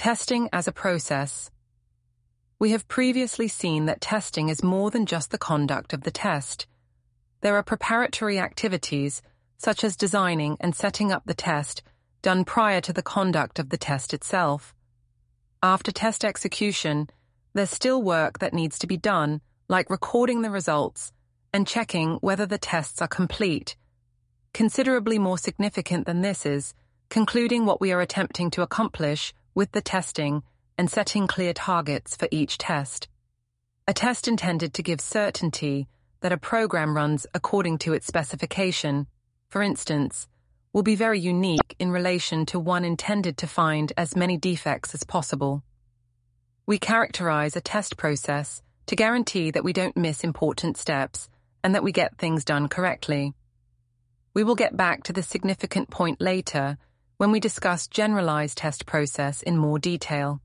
Testing as a process. We have previously seen that testing is more than just the conduct of the test. There are preparatory activities, such as designing and setting up the test, done prior to the conduct of the test itself. After test execution, there's still work that needs to be done, like recording the results and checking whether the tests are complete. Considerably more significant than this is concluding what we are attempting to accomplish with the testing and setting clear targets for each test. A test intended to give certainty that a program runs according to its specification, for instance, will be very unique in relation to one intended to find as many defects as possible. We characterize a test process to guarantee that we don't miss important steps and that we get things done correctly. We will get back to the significant point later when we discuss generalized test process in more detail.